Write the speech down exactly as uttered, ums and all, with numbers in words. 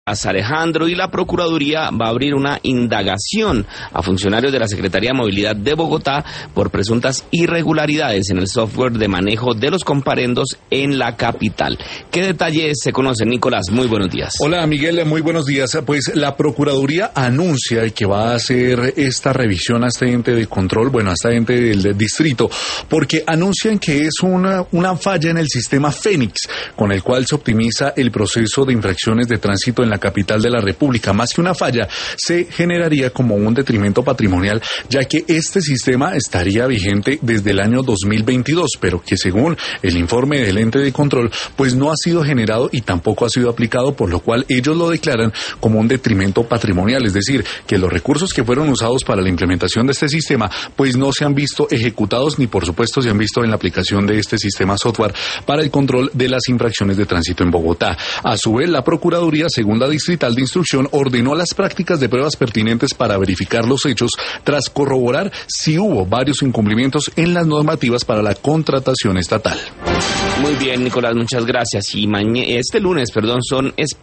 Alejandro, y la Procuraduría va a abrir una indagación a funcionarios de la Secretaría de Movilidad de Bogotá por presuntas irregularidades en el software de manejo de los comparendos en la capital. ¿Qué detalles se conocen, Nicolás? Muy buenos días. Hola, Miguel, muy buenos días. Pues la Procuraduría anuncia que va a hacer esta revisión a este ente de control, bueno, a este ente del distrito, porque anuncian que es una, una falla en el sistema Fénix, con el cual se optimiza el proceso de infracciones de tránsito en la capital de la República. Más que una falla, se generaría como un detrimento patrimonial, ya que este sistema estaría vigente desde el año dos mil veintidós, pero que según el informe del ente de control, pues no ha sido generado y tampoco ha sido aplicado, por lo cual ellos lo declaran como un detrimento patrimonial, es decir, que los recursos que fueron usados para la implementación de este sistema, pues no se han visto ejecutados ni por supuesto se han visto en la aplicación de este sistema software para el control de las infracciones de tránsito en Bogotá. A su vez, la Procuraduría, según la Distrital de Instrucción, ordenó las prácticas de pruebas pertinentes para verificar los hechos tras corroborar si hubo varios incumplimientos en las normativas para la contratación estatal. Muy bien, Nicolás, muchas gracias. Y mañana, este lunes, perdón, son